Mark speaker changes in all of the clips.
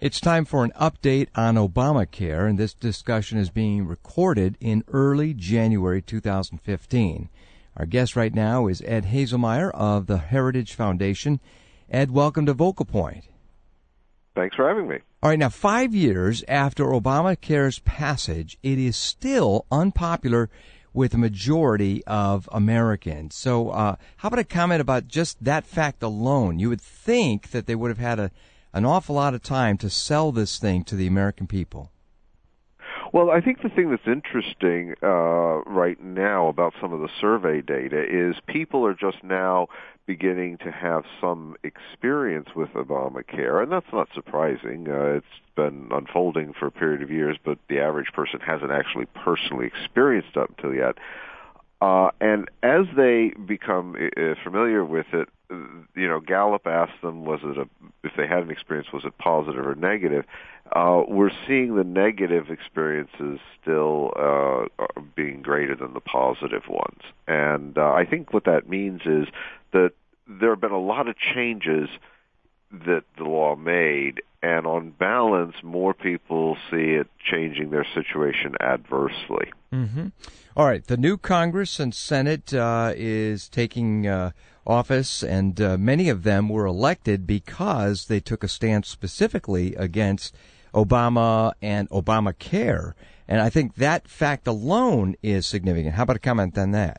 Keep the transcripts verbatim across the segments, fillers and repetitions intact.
Speaker 1: It's time for an update on Obamacare, and this discussion is being recorded in early January two thousand fifteen. Our guest right now is Ed Hazelmeyer of the Heritage Foundation. Ed, welcome to Vocal Point.
Speaker 2: Thanks for having me.
Speaker 1: All right, now five years after Obamacare's passage, it is still unpopular with a majority of Americans. So uh, how about a comment about just that fact alone? You would think that they would have had a, an awful lot of time to sell this thing to the American people.
Speaker 2: Well, I think the thing that's interesting uh, right now about some of the survey data is people are just now beginning to have some experience with Obamacare, and that's not surprising. Uh, it's been unfolding for a period of years, but the average person hasn't actually personally experienced it until yet. Uh, and as they become uh, familiar with it, you know, Gallup asked them, was it a, if they had an experience, was it positive or negative? Uh, we're seeing the negative experiences still uh, being greater than the positive ones. And uh, I think what that means is that there have been a lot of changes that the law made, and on balance, more people see it changing their situation adversely.
Speaker 1: Mm-hmm. All right, the new Congress and Senate uh, is taking uh, office, and uh, many of them were elected because they took a stance specifically against Obama and Obamacare. And I think that fact alone is significant. How about a comment on that?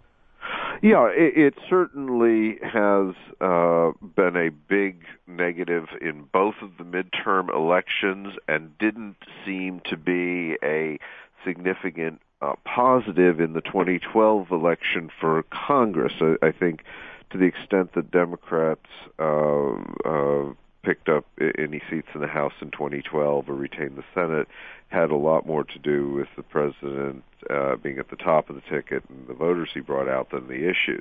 Speaker 2: Yeah, it, it certainly has uh, been a big negative in both of the midterm elections and didn't seem to be a significant uh, positive in the twenty twelve election for Congress. I, I think to the extent that Democrats uh, uh, picked up any seats in the House in twenty twelve or retained the Senate had a lot more to do with the president uh, being at the top of the ticket and the voters he brought out than the issues.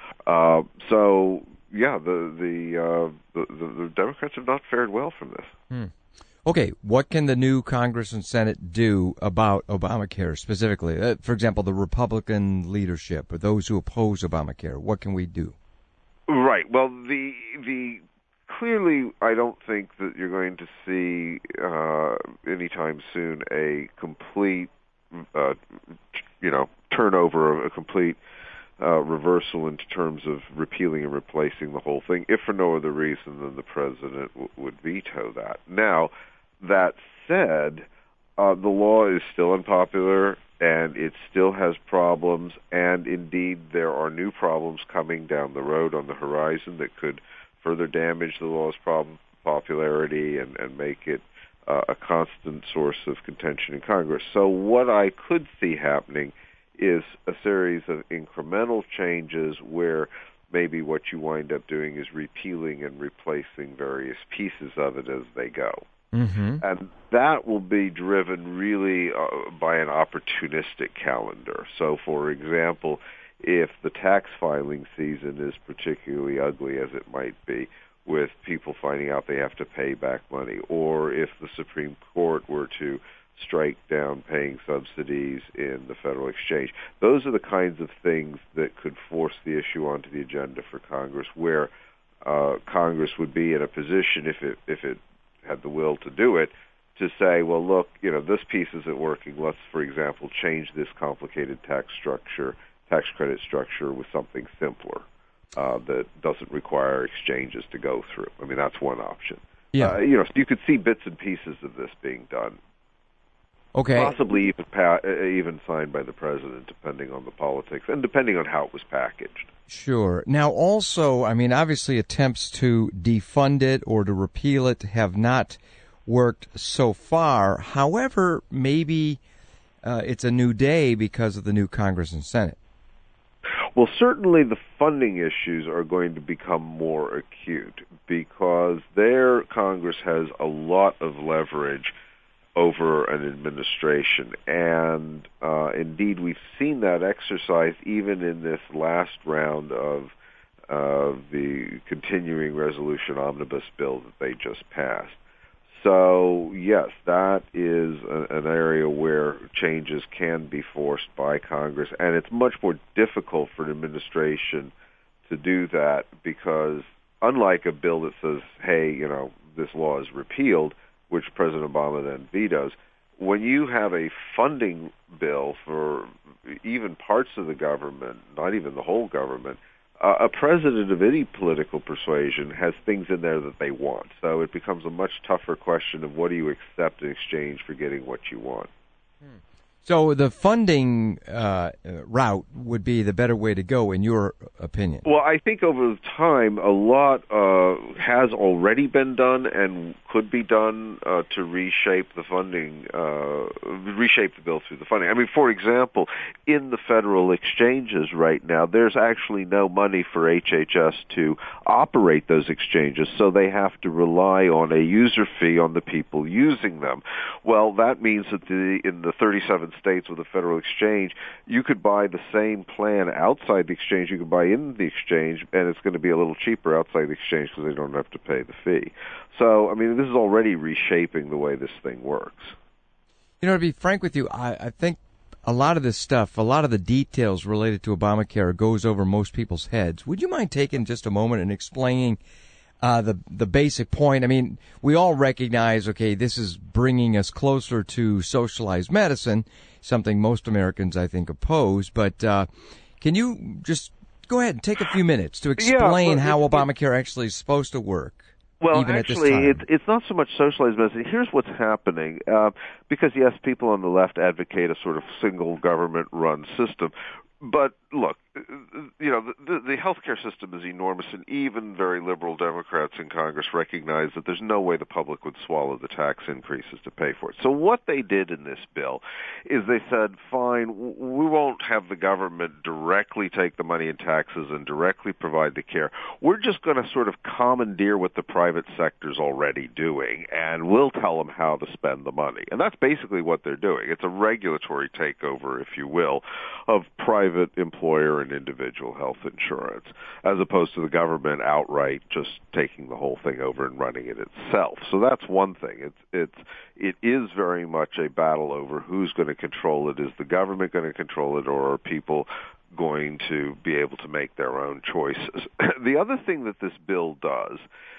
Speaker 2: Uh, so, yeah, the the, uh, the the the Democrats have not fared well from this.
Speaker 1: Hmm. Okay, what can the new Congress and Senate do about Obamacare specifically? Uh, for example, the Republican leadership or those who oppose Obamacare. What can we do?
Speaker 2: Right. Well, the the clearly, I don't think that you're going to see uh, anytime soon a complete, uh, you know, turnover, a complete uh, reversal in terms of repealing and replacing the whole thing, if for no other reason than the president w- would veto that. Now, that said, uh, the law is still unpopular, and it still has problems, and indeed there are new problems coming down the road on the horizon that could further damage the law's problem, popularity and, and make it uh, a constant source of contention in Congress. So what I could see happening is a series of incremental changes where maybe what you wind up doing is repealing and replacing various pieces of it as they go.
Speaker 1: Mm-hmm.
Speaker 2: And that will be driven really uh, by an opportunistic calendar. So, for example, if the tax filing season is particularly ugly, as it might be, with people finding out they have to pay back money, or if the Supreme Court were to strike down paying subsidies in the federal exchange, those are the kinds of things that could force the issue onto the agenda for Congress, where uh, Congress would be in a position, if it if it had the will to do it, to say, well, look, you know, this piece isn't working. Let's, for example, change this complicated tax structure, tax credit structure with something simpler uh, that doesn't require exchanges to go through. I mean, that's one option.
Speaker 1: Yeah.
Speaker 2: Uh, you know, so you could see bits and pieces of this being done.
Speaker 1: Okay.
Speaker 2: Possibly even pa- even signed by the president, depending on the politics and depending on how it was packaged.
Speaker 1: Sure. Now, also, I mean, obviously attempts to defund it or to repeal it have not worked so far. However, maybe uh, it's a new day because of the new Congress and Senate.
Speaker 2: Well, certainly the funding issues are going to become more acute because their Congress has a lot of leverage over an administration. And uh, indeed, we've seen that exercise even in this last round of uh, the continuing resolution omnibus bill that they just passed. So, yes, that is a, an area where changes can be forced by Congress, and it's much more difficult for an administration to do that because unlike a bill that says, hey, you know, this law is repealed, which President Obama then vetoes. When you have a funding bill for even parts of the government, not even the whole government, uh, a president of any political persuasion has things in there that they want. So it becomes a much tougher question of what do you accept in exchange for getting what you want.
Speaker 1: Hmm. So the funding uh, route would be the better way to go, in your opinion?
Speaker 2: Well, I think over time, a lot uh, has already been done and could be done uh, to reshape the funding, uh, reshape the bill through the funding. I mean, for example, in the federal exchanges right now, there's actually no money for H H S to operate those exchanges, so they have to rely on a user fee on the people using them. Well, that means that the, in the thirty-seven states with a federal exchange, you could buy the same plan outside the exchange you could buy in the exchange, and it's going to be a little cheaper outside the exchange because they don't have to pay the fee. So, I mean, this is already reshaping the way this thing works.
Speaker 1: You know, to be frank with you, I, I think a lot of this stuff, a lot of the details related to Obamacare goes over most people's heads. Would you mind taking just a moment and explaining Uh, the the basic point? I mean, we all recognize, okay, this is bringing us closer to socialized medicine, something most Americans, I think, oppose. But uh, can you just go ahead and take a few minutes to explain
Speaker 2: yeah,
Speaker 1: how
Speaker 2: it,
Speaker 1: Obamacare actually is supposed to work?
Speaker 2: Well,
Speaker 1: even
Speaker 2: actually,
Speaker 1: at this time?
Speaker 2: it's it's not so much socialized medicine. Here's what's happening. Uh, because, yes, people on the left advocate a sort of single government-run system. But look, you know, the, the healthcare system is enormous, and even very liberal Democrats in Congress recognize that there's no way the public would swallow the tax increases to pay for it. So what they did in this bill is they said, fine, we won't have the government directly take the money in taxes and directly provide the care. We're just going to sort of commandeer what the private sector's already doing, and we'll tell them how to spend the money. And that's basically what they're doing. It's a regulatory takeover, if you will, of private employer and individual health insurance, as opposed to the government outright just taking the whole thing over and running it itself. So that's one thing. It's it's it is very much a battle over who's going to control it. Is the government going to control it, or are people going to be able to make their own choices? The other thing that this bill does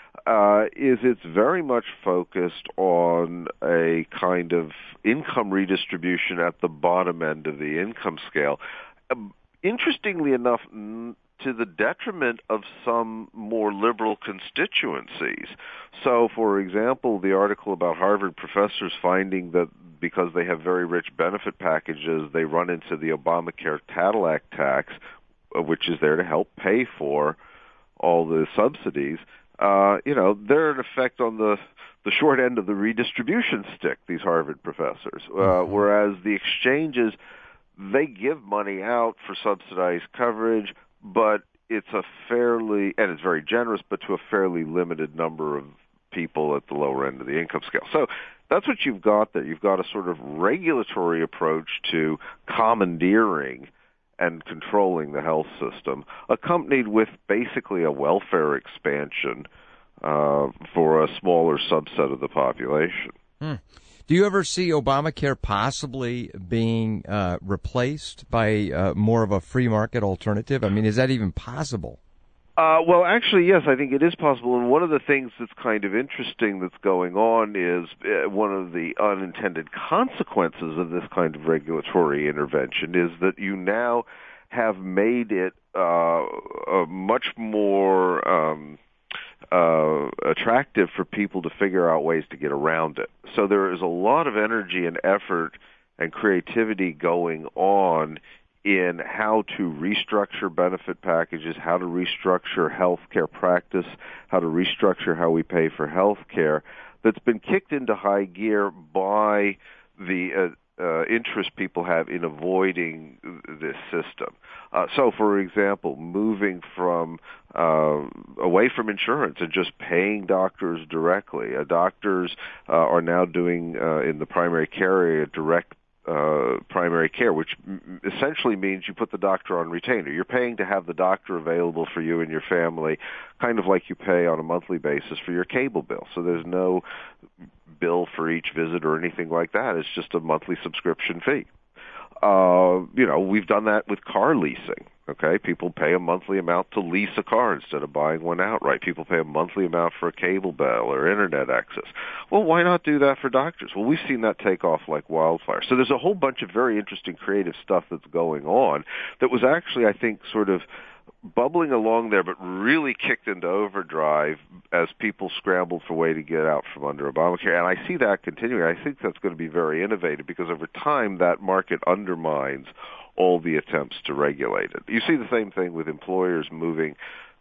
Speaker 2: Uh, is it's very much focused on a kind of income redistribution at the bottom end of the income scale. Um, interestingly enough, n- to the detriment of some more liberal constituencies. So, for example, the article about Harvard professors finding that because they have very rich benefit packages, they run into the Obamacare Cadillac tax, uh, which is there to help pay for all the subsidies. Uh, you know, they're in effect on the the short end of the redistribution stick, these Harvard professors, uh, mm-hmm. whereas the exchanges, they give money out for subsidized coverage, but it's a fairly, and it's very generous, but to a fairly limited number of people at the lower end of the income scale. So that's what you've got there. You've got a sort of regulatory approach to commandeering and controlling the health system, accompanied with basically a welfare expansion uh, for a smaller subset of the population.
Speaker 1: Hmm. Do you ever see Obamacare possibly being uh, replaced by uh, more of a free market alternative? I mean, is that even possible?
Speaker 2: Uh, well, actually, yes, I think it is possible. And one of the things that's kind of interesting that's going on is uh, one of the unintended consequences of this kind of regulatory intervention is that you now have made it uh, a much more um, uh, attractive for people to figure out ways to get around it. So there is a lot of energy and effort and creativity going on in how to restructure benefit packages, how to restructure healthcare practice, how to restructure how we pay for healthcare, that's been kicked into high gear by the uh, uh, interest people have in avoiding this system. Uh, so, for example, moving from uh, away from insurance and just paying doctors directly. Uh, doctors uh, are now doing uh, in the primary care area direct Uh, primary care, which m- essentially means you put the doctor on retainer. You're paying to have the doctor available for you and your family, kind of like you pay on a monthly basis for your cable bill. So there's no bill for each visit or anything like that. It's just a monthly subscription fee. Uh, you know, we've done that with car leasing. Okay, people pay a monthly amount to lease a car instead of buying one outright. People pay a monthly amount for a cable bill or internet access. Well, why not do that for doctors? Well, we've seen that take off like wildfire. So there's a whole bunch of very interesting creative stuff that's going on that was actually, I think, sort of bubbling along there, but really kicked into overdrive as people scrambled for a way to get out from under Obamacare. And I see that continuing. I think that's going to be very innovative because over time that market undermines all the attempts to regulate it. You see the same thing with employers moving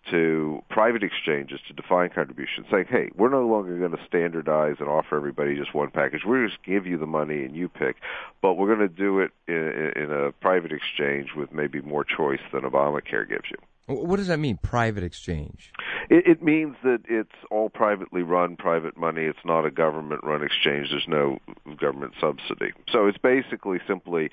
Speaker 2: to private exchanges to define contributions, saying, hey, we're no longer going to standardize and offer everybody just one package. We're just give you the money and you pick, but we're going to do it in, in a private exchange with maybe more choice than Obamacare gives you.
Speaker 1: What does that mean, private exchange?
Speaker 2: It, it means that it's all privately run, private money. It's not a government-run exchange. There's no government subsidy. So it's basically simply,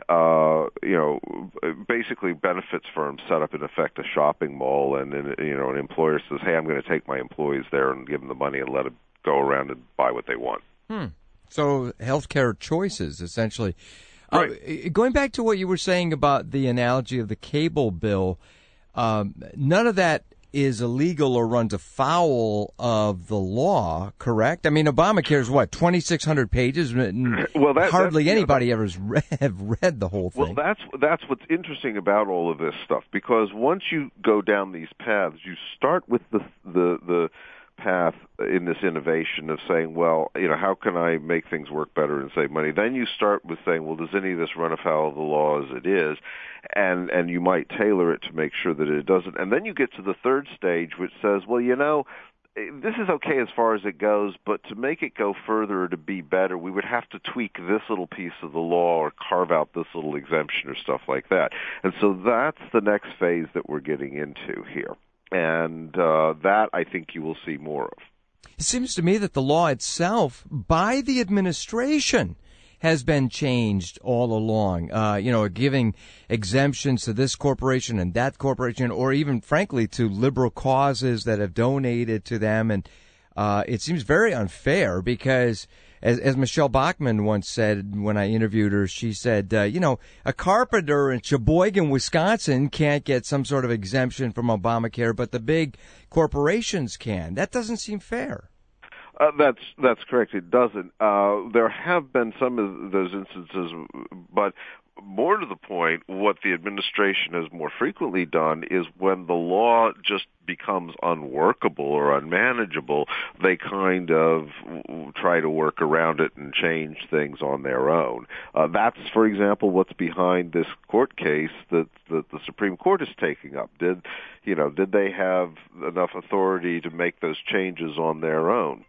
Speaker 2: uh, you know, basically benefits firms set up, in effect, a shopping mall, and, and you know, an employer says, hey, I'm going to take my employees there and give them the money and let them go around and buy what they want.
Speaker 1: Hmm. So healthcare choices, essentially.
Speaker 2: Right.
Speaker 1: Uh, going back to what you were saying about the analogy of the cable bill, Um, none of that is illegal or runs afoul of the law, correct? I mean, Obamacare is what, twenty-six hundred pages?
Speaker 2: Well, that,
Speaker 1: hardly
Speaker 2: that's,
Speaker 1: anybody
Speaker 2: you know,
Speaker 1: ever has read, have read the whole thing.
Speaker 2: Well, that's that's what's interesting about all of this stuff, because once you go down these paths, you start with the the the path in this innovation of saying, well, you know, how can I make things work better and save money? Then you start with saying, well, does any of this run afoul of the law as it is? And and you might tailor it to make sure that it doesn't. And then you get to the third stage, which says, well, you know, this is okay as far as it goes, but to make it go further or to be better, we would have to tweak this little piece of the law or carve out this little exemption or stuff like that. And so that's the next phase that we're getting into here. And uh, that, I think, you will see more of.
Speaker 1: It seems to me that the law itself, by the administration, has been changed all along. Uh, you know, giving exemptions to this corporation and that corporation, or even, frankly, to liberal causes that have donated to them. And uh, it seems very unfair because, as, as Michelle Bachmann once said when I interviewed her, she said, uh, you know, a carpenter in Sheboygan, Wisconsin can't get some sort of exemption from Obamacare, but the big corporations can. That doesn't seem fair.
Speaker 2: Uh, that's that's correct. It doesn't. Uh, there have been some of those instances, but more to the point, what the administration has more frequently done is when the law just becomes unworkable or unmanageable, they kind of try to work around it and change things on their own. Uh, that's, for example, what's behind this court case that, that the Supreme Court is taking up. Did, you know, did they have enough authority to make those changes on their own?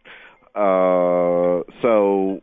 Speaker 2: Uh, so,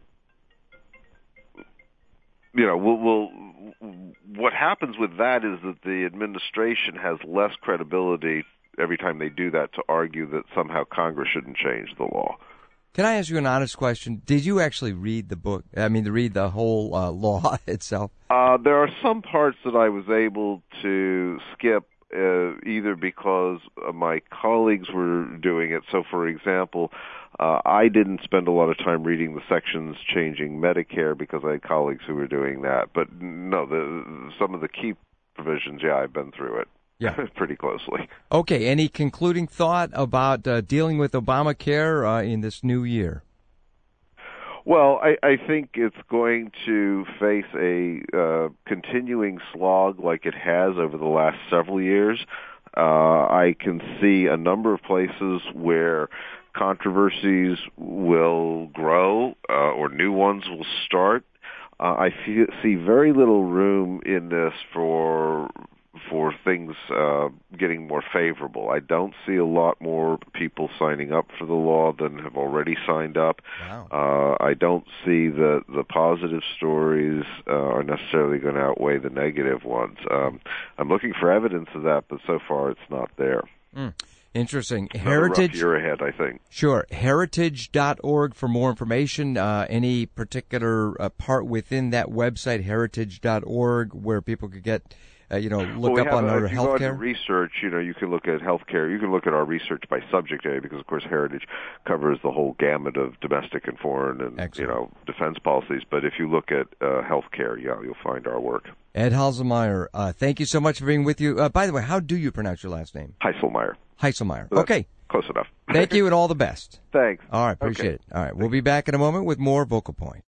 Speaker 2: you know, we'll, we'll, what happens with that is that the administration has less credibility every time they do that to argue that somehow Congress shouldn't change the law.
Speaker 1: Can I ask you an honest question? Did you actually read the book? I mean, to read the whole uh, law itself?
Speaker 2: Uh, there are some parts that I was able to skip, uh, either because uh, my colleagues were doing it. So, for example, uh, I didn't spend a lot of time reading the sections changing Medicare because I had colleagues who were doing that. But no, the, some of the key provisions, yeah, I've been through it. Yeah, pretty closely.
Speaker 1: Okay, any concluding thought about uh, dealing with Obamacare uh, in this new year?
Speaker 2: Well, I, I think it's going to face a uh, continuing slog like it has over the last several years. Uh, I can see a number of places where controversies will grow uh, or new ones will start. Uh, I feel, see very little room in this for for things uh, getting more favorable. I don't see a lot more people signing up for the law than have already signed up.
Speaker 1: Wow.
Speaker 2: Uh, I don't see that the positive stories uh, are necessarily going to outweigh the negative ones. Um, I'm looking for evidence of that, but so far it's not there.
Speaker 1: Mm. Interesting.
Speaker 2: Another
Speaker 1: Heritage.
Speaker 2: rough year ahead, I think.
Speaker 1: Sure. Heritage dot org for more information. Uh, any particular uh, part within that website, heritage dot org, where people could get Uh, you know, look
Speaker 2: well,
Speaker 1: up on our
Speaker 2: healthcare. If you go into
Speaker 1: healthcare?
Speaker 2: research, you know, you can look at healthcare. You can look at our research by subject area because, of course, Heritage covers the whole gamut of domestic and foreign and,
Speaker 1: Excellent.
Speaker 2: you know, defense policies. But if you look at uh, healthcare, yeah, you'll find our work.
Speaker 1: Ed Halsemeyer, uh, thank you so much for being with you. Uh, by the way, how do you pronounce your last name?
Speaker 2: Heiselmeyer.
Speaker 1: Heiselmeyer.
Speaker 2: That's
Speaker 1: okay.
Speaker 2: Close enough.
Speaker 1: Thank you and all the best.
Speaker 2: Thanks.
Speaker 1: All right, appreciate
Speaker 2: Okay.
Speaker 1: it. All right, we'll be back in a moment with more Vocal Point.